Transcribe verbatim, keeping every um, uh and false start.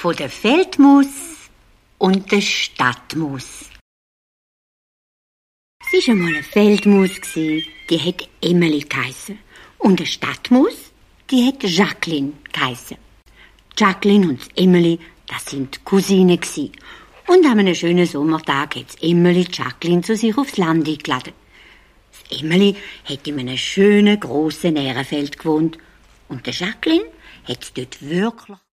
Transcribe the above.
von der Feldmaus und der Stadtmaus. Es war einmal eine Feldmaus, die hat Emily geheissen. Und eine Stadtmaus, die hat Jacqueline geheissen. Jacqueline und Emily, das sind Cousinen gsi. Und an einem schönen Sommertag hat Emily Jacqueline zu sich aufs Land eingeladen. Das Emily hat in einem schönen, grossen Ährenfeld gewohnt. Und der Jacqueline hat dort wirklich